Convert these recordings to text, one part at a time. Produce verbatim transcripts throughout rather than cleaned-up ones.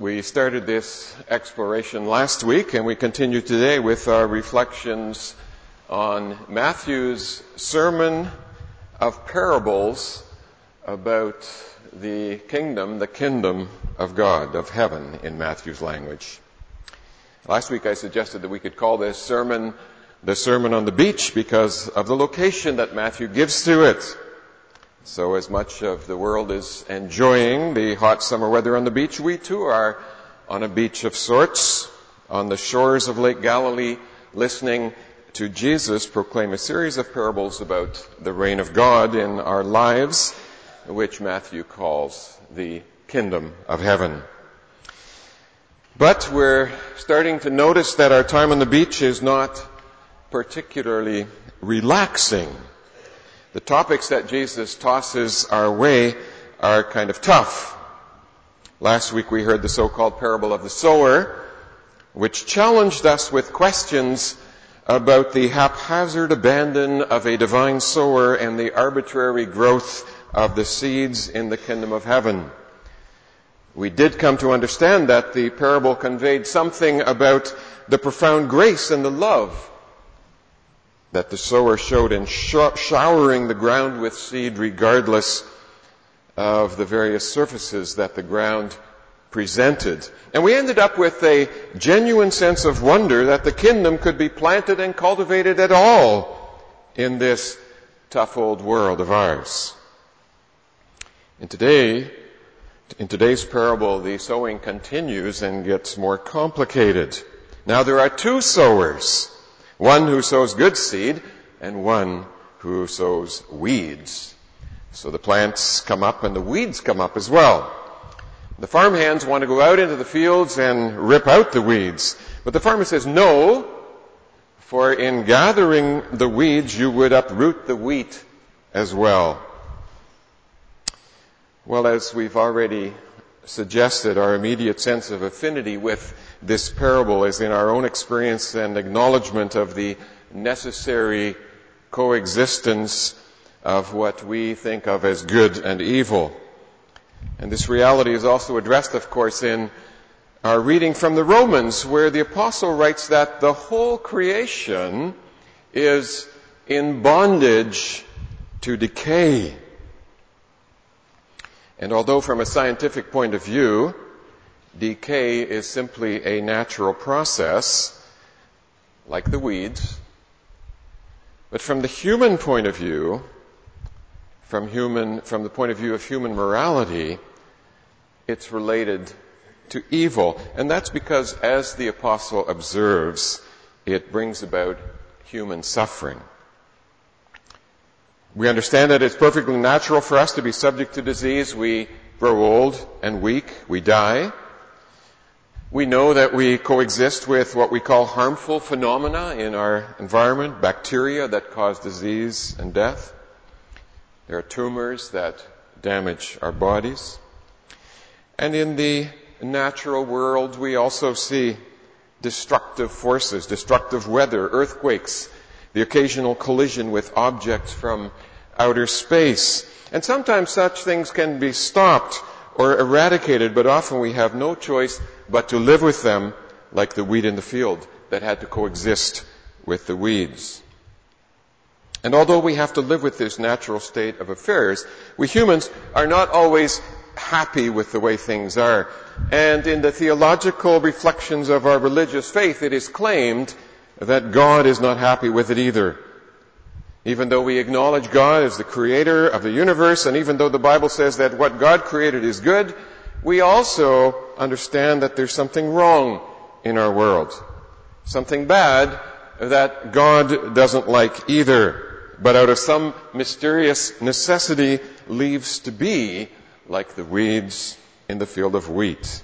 We started this exploration last week, and we continue today with our reflections on Matthew's sermon of parables about the kingdom, the kingdom of God, of heaven in Matthew's language. Last week I suggested that we could call this sermon the Sermon on the Beach because of the location that Matthew gives to it. So as much of the world is enjoying the hot summer weather on the beach, we too are on a beach of sorts, on the shores of Lake Galilee, listening to Jesus proclaim a series of parables about the reign of God in our lives, which Matthew calls the kingdom of heaven. But we're starting to notice that our time on the beach is not particularly relaxing. The topics that Jesus tosses our way are kind of tough. Last week we heard the so-called parable of the sower, which challenged us with questions about the haphazard abandon of a divine sower and the arbitrary growth of the seeds in the kingdom of heaven. We did come to understand that the parable conveyed something about the profound grace and the love that the sower showed in showering the ground with seed regardless of the various surfaces that the ground presented. And we ended up with a genuine sense of wonder that the kingdom could be planted and cultivated at all in this tough old world of ours. And today, in today's parable, the sowing continues and gets more complicated. Now there are two sowers. One who sows good seed and one who sows weeds. So the plants come up and the weeds come up as well. The farmhands want to go out into the fields and rip out the weeds. But the farmer says, no, for in gathering the weeds you would uproot the wheat as well. Well, as we've already suggested, our immediate sense of affinity with this parable is in our own experience and acknowledgement of the necessary coexistence of what we think of as good and evil. And this reality is also addressed, of course, in our reading from the Romans, where the apostle writes that the whole creation is in bondage to decay. And although from a scientific point of view, decay is simply a natural process, like the weeds, but from the human point of view, from human, from the point of view of human morality, it's related to evil. And that's because, as the apostle observes, it brings about human suffering. We understand that it's perfectly natural for us to be subject to disease. We grow old and weak. We die. We know that we coexist with what we call harmful phenomena in our environment, bacteria that cause disease and death. There are tumors that damage our bodies. And in the natural world, we also see destructive forces, destructive weather, earthquakes, the occasional collision with objects from outer space. And sometimes such things can be stopped or eradicated, but often we have no choice but to live with them like the wheat in the field that had to coexist with the weeds. And although we have to live with this natural state of affairs, we humans are not always happy with the way things are. And in the theological reflections of our religious faith, it is claimed that God is not happy with it either. Even though we acknowledge God as the creator of the universe, and even though the Bible says that what God created is good, we also understand that there's something wrong in our world. Something bad that God doesn't like either, but out of some mysterious necessity leaves to be like the weeds in the field of wheat.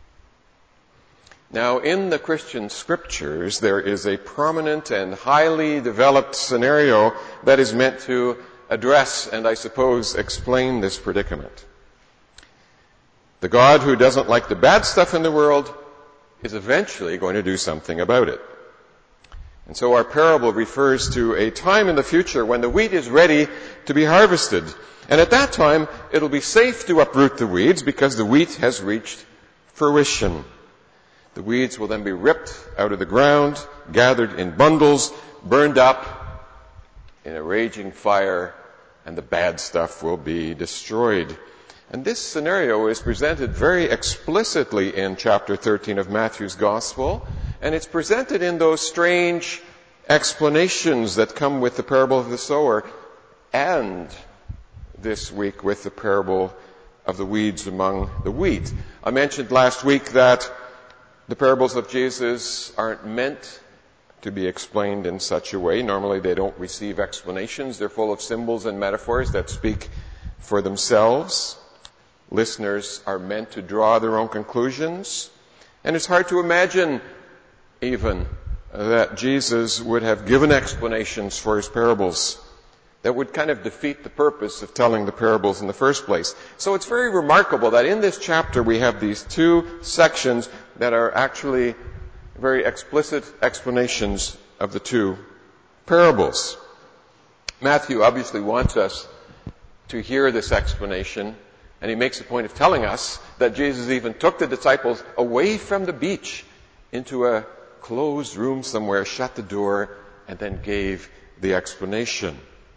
Now, in the Christian scriptures, there is a prominent and highly developed scenario that is meant to address and, I suppose, explain this predicament. The God who doesn't like the bad stuff in the world is eventually going to do something about it. And so our parable refers to a time in the future when the wheat is ready to be harvested. And at that time, it'll be safe to uproot the weeds because the wheat has reached fruition. The weeds will then be ripped out of the ground, gathered in bundles, burned up in a raging fire, and the bad stuff will be destroyed. And this scenario is presented very explicitly in chapter thirteen of Matthew's Gospel, and it's presented in those strange explanations that come with the parable of the sower, and this week with the parable of the weeds among the wheat. I mentioned last week that the parables of Jesus aren't meant to be explained in such a way. Normally they don't receive explanations. They're full of symbols and metaphors that speak for themselves. Listeners are meant to draw their own conclusions. And it's hard to imagine even that Jesus would have given explanations for his parables that would kind of defeat the purpose of telling the parables in the first place. So it's very remarkable that in this chapter we have these two sections that are actually very explicit explanations of the two parables. Matthew obviously wants us to hear this explanation, and he makes a point of telling us that Jesus even took the disciples away from the beach into a closed room somewhere, shut the door, and then gave the explanation.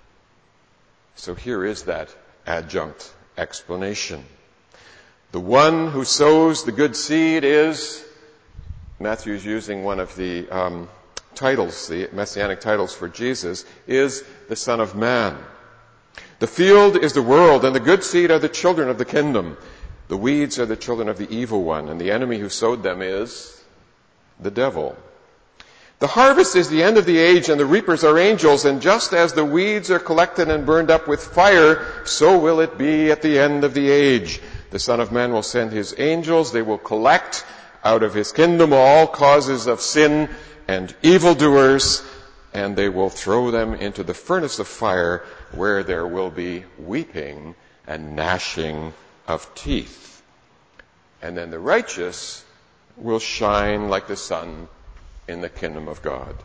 So here is that adjunct explanation. The one who sows the good seed is, Matthew is using one of the um, titles, the messianic titles for Jesus, is the Son of Man. The field is the world, and the good seed are the children of the kingdom. The weeds are the children of the evil one, and the enemy who sowed them is the devil. The harvest is the end of the age, and the reapers are angels, and just as the weeds are collected and burned up with fire, so will it be at the end of the age. The Son of Man will send his angels. They will collect out of his kingdom all causes of sin and evildoers, and they will throw them into the furnace of fire, where there will be weeping and gnashing of teeth. And then the righteous will shine like the sun in the kingdom of God.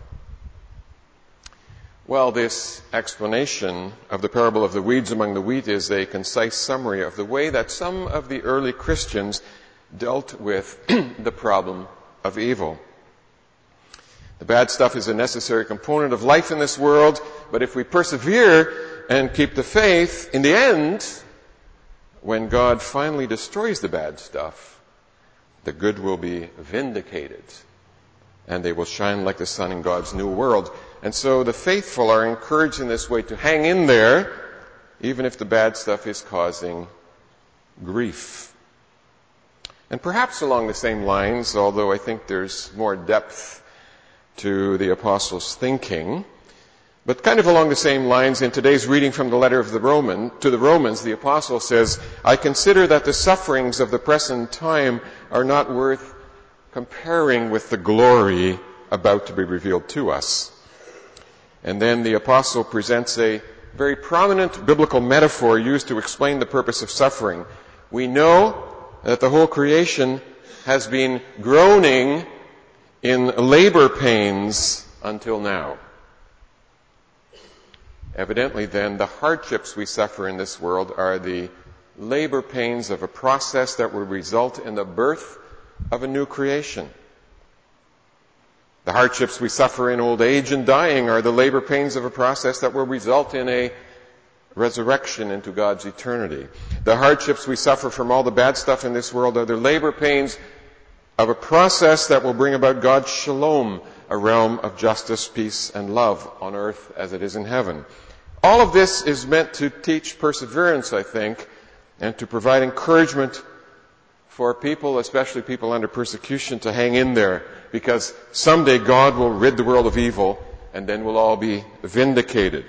Well, this explanation of the parable of the weeds among the wheat is a concise summary of the way that some of the early Christians dealt with the problem of evil. The bad stuff is a necessary component of life in this world, but if we persevere and keep the faith, in the end, when God finally destroys the bad stuff, the good will be vindicated, and they will shine like the sun in God's new world. And so the faithful are encouraged in this way to hang in there, even if the bad stuff is causing grief. And perhaps along the same lines, although I think there's more depth to the apostles' thinking, but kind of along the same lines, in today's reading from the letter of the Roman to the Romans, the apostle says, I consider that the sufferings of the present time are not worth comparing with the glory about to be revealed to us. And then the apostle presents a very prominent biblical metaphor used to explain the purpose of suffering. We know that the whole creation has been groaning in labor pains until now. Evidently, then, the hardships we suffer in this world are the labor pains of a process that will result in the birth of a new creation. The hardships we suffer in old age and dying are the labor pains of a process that will result in a resurrection into God's eternity. The hardships we suffer from all the bad stuff in this world are the labor pains of a process that will bring about God's shalom, a realm of justice, peace, and love on earth as it is in heaven. All of this is meant to teach perseverance, I think, and to provide encouragement for people, especially people under persecution, to hang in there, because someday God will rid the world of evil, and then we'll all be vindicated.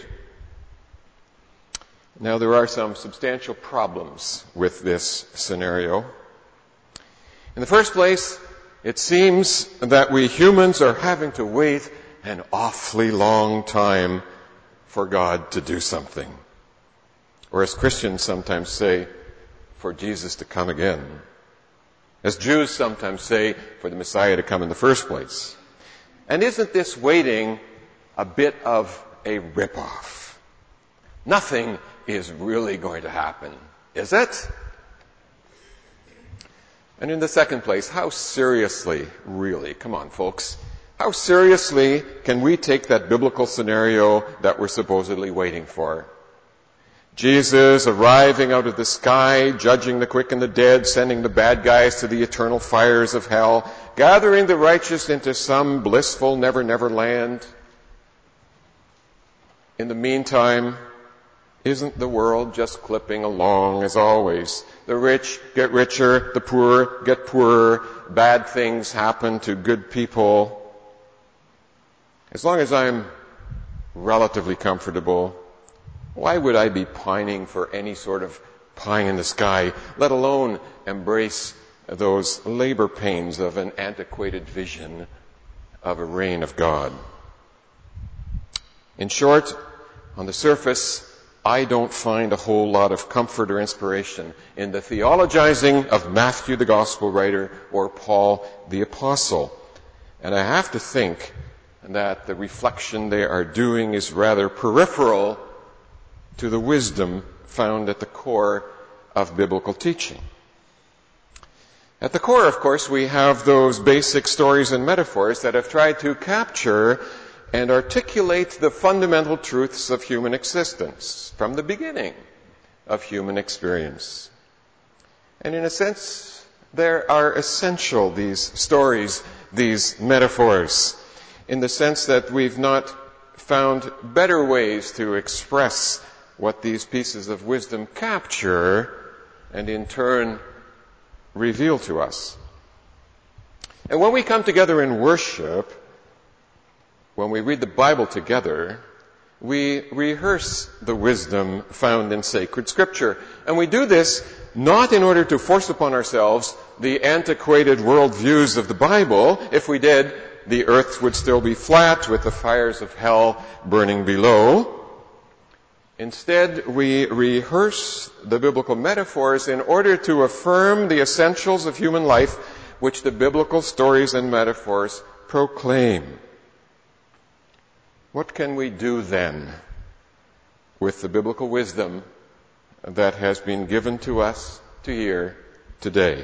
Now, there are some substantial problems with this scenario. In the first place, it seems that we humans are having to wait an awfully long time for God to do something. Or as Christians sometimes say, for Jesus to come again. As Jews sometimes say, for the Messiah to come in the first place. And isn't this waiting a bit of a rip-off? Nothing is really going to happen, is it? And in the second place, how seriously, really, come on folks, how seriously can we take that biblical scenario that we're supposedly waiting for? Jesus arriving out of the sky, judging the quick and the dead, sending the bad guys to the eternal fires of hell, gathering the righteous into some blissful never, never land. In the meantime, isn't the world just clipping along as always? The rich get richer, the poor get poorer, bad things happen to good people. As long as I'm relatively comfortable, why would I be pining for any sort of pie in the sky, let alone embrace those labor pains of an antiquated vision of a reign of God? In short, on the surface, I don't find a whole lot of comfort or inspiration in the theologizing of Matthew the Gospel writer or Paul the Apostle. And I have to think that the reflection they are doing is rather peripheral to the wisdom found at the core of biblical teaching. At the core, of course, we have those basic stories and metaphors that have tried to capture and articulate the fundamental truths of human existence from the beginning of human experience. And in a sense, they are essential, these stories, these metaphors, in the sense that we've not found better ways to express what these pieces of wisdom capture and in turn reveal to us. And when we come together in worship, when we read the Bible together, we rehearse the wisdom found in sacred scripture. And we do this not in order to force upon ourselves the antiquated worldviews of the Bible. If we did, the earth would still be flat with the fires of hell burning below. Instead, we rehearse the biblical metaphors in order to affirm the essentials of human life which the biblical stories and metaphors proclaim. What can we do then with the biblical wisdom that has been given to us to hear today?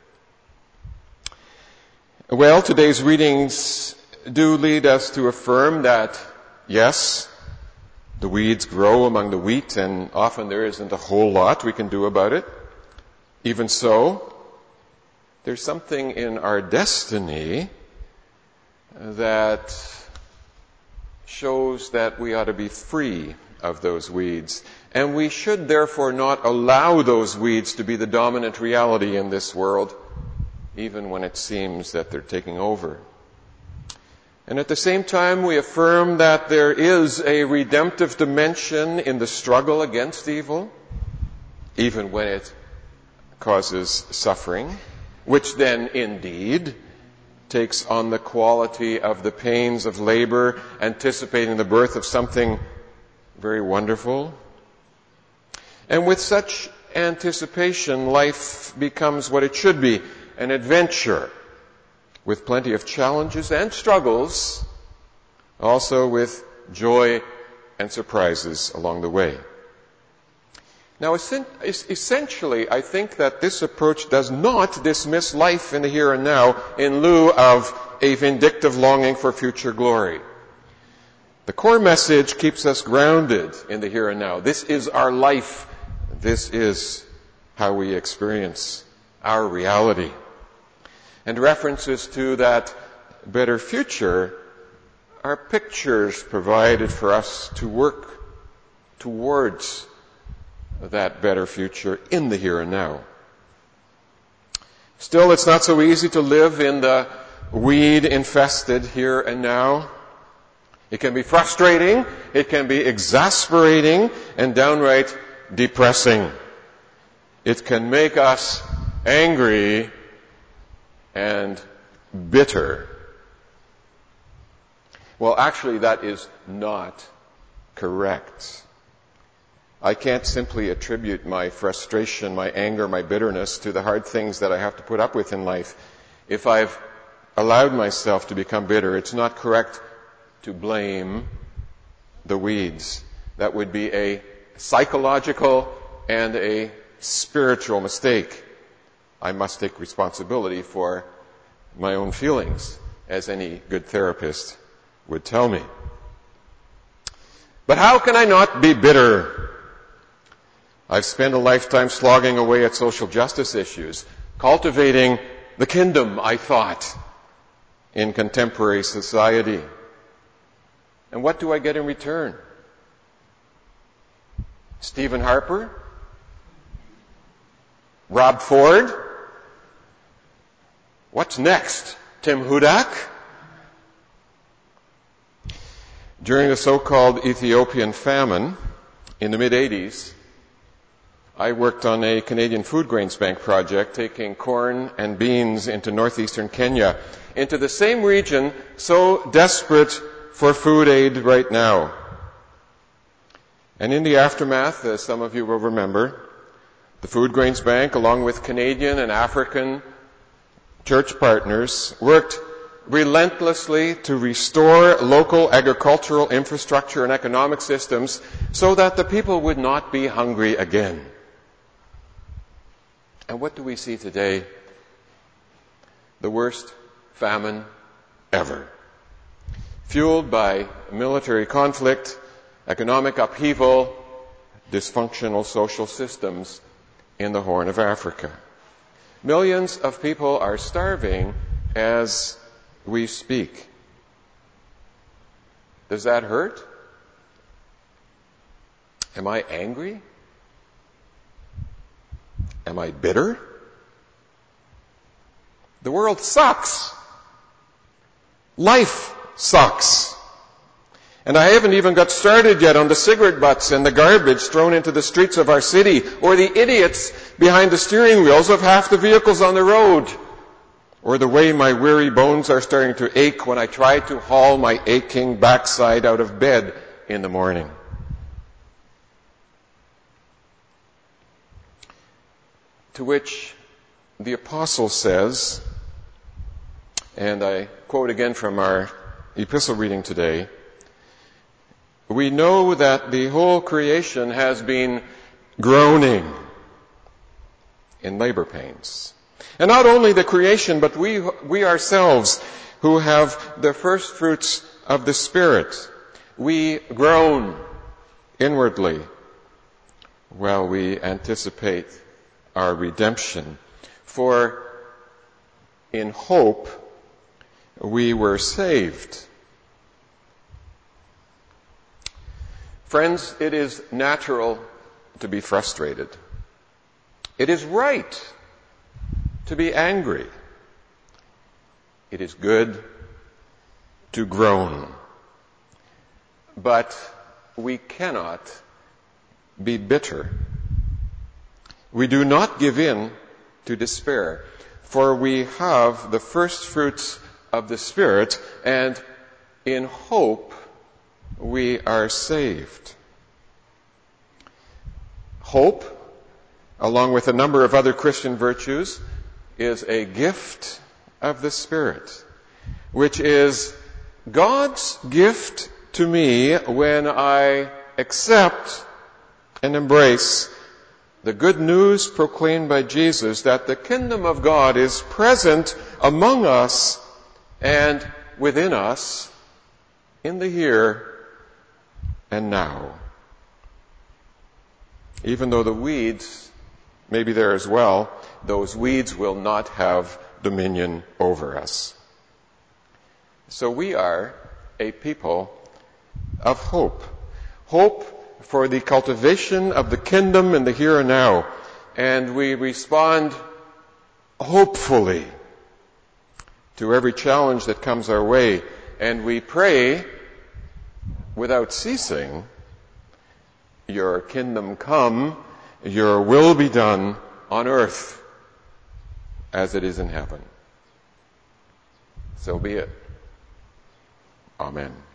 Well, today's readings do lead us to affirm that, yes, the weeds grow among the wheat, and often there isn't a whole lot we can do about it. Even so, there's something in our destiny that shows that we ought to be free of those weeds. And we should therefore not allow those weeds to be the dominant reality in this world, even when it seems that they're taking over. And at the same time, we affirm that there is a redemptive dimension in the struggle against evil, even when it causes suffering, which then indeed takes on the quality of the pains of labor, anticipating the birth of something very wonderful. And with such anticipation, life becomes what it should be, an adventure, with plenty of challenges and struggles, also with joy and surprises along the way. Now, essentially, I think that this approach does not dismiss life in the here and now in lieu of a vindictive longing for future glory. The core message keeps us grounded in the here and now. This is our life. This is how we experience our reality. And references to that better future are pictures provided for us to work towards that better future in the here and now. Still, it's not so easy to live in the weed-infested here and now. It can be frustrating, it can be exasperating, and downright depressing. It can make us angry and bitter. Well, actually, that is not correct. I can't simply attribute my frustration, my anger, my bitterness to the hard things that I have to put up with in life. If I've allowed myself to become bitter, it's not correct to blame the weeds. That would be a psychological and a spiritual mistake. I must take responsibility for my own feelings, as any good therapist would tell me. But how can I not be bitter? I've spent a lifetime slogging away at social justice issues, cultivating the kingdom, I thought, in contemporary society. And what do I get in return? Stephen Harper? Rob Ford? What's next? Tim Hudak? During the so-called Ethiopian famine in the mid-eighties, I worked on a Canadian Food Grains Bank project taking corn and beans into northeastern Kenya, into the same region so desperate for food aid right now. And in the aftermath, as some of you will remember, the Food Grains Bank, along with Canadian and African church partners, worked relentlessly to restore local agricultural infrastructure and economic systems so that the people would not be hungry again. And what do we see today? The worst famine ever. Fueled by military conflict, economic upheaval, dysfunctional social systems in the Horn of Africa. Millions of people are starving as we speak. Does that hurt? Am I angry? Am I bitter? The world sucks. Life sucks. And I haven't even got started yet on the cigarette butts and the garbage thrown into the streets of our city, or the idiots behind the steering wheels of half the vehicles on the road, or the way my weary bones are starting to ache when I try to haul my aching backside out of bed in the morning. To which the apostle says, and I quote again from our epistle reading today, we know that the whole creation has been groaning in labor pains. And not only the creation, but we, we ourselves who have the first fruits of the Spirit, we groan inwardly while we anticipate our redemption. For in hope we were saved. Friends, it is natural to be frustrated. It is right to be angry. It is good to groan. But we cannot be bitter. We do not give in to despair, for we have the first fruits of the Spirit, and in hope we are saved. Hope, along with a number of other Christian virtues, is a gift of the Spirit, which is God's gift to me when I accept and embrace the good news proclaimed by Jesus that the kingdom of God is present among us and within us in the here and now. Even though the weeds may be there as well, those weeds will not have dominion over us. So we are a people of hope. Hope for the cultivation of the kingdom in the here and now. And we respond hopefully to every challenge that comes our way. And we pray without ceasing, your kingdom come, your will be done on earth as it is in heaven. So be it. Amen.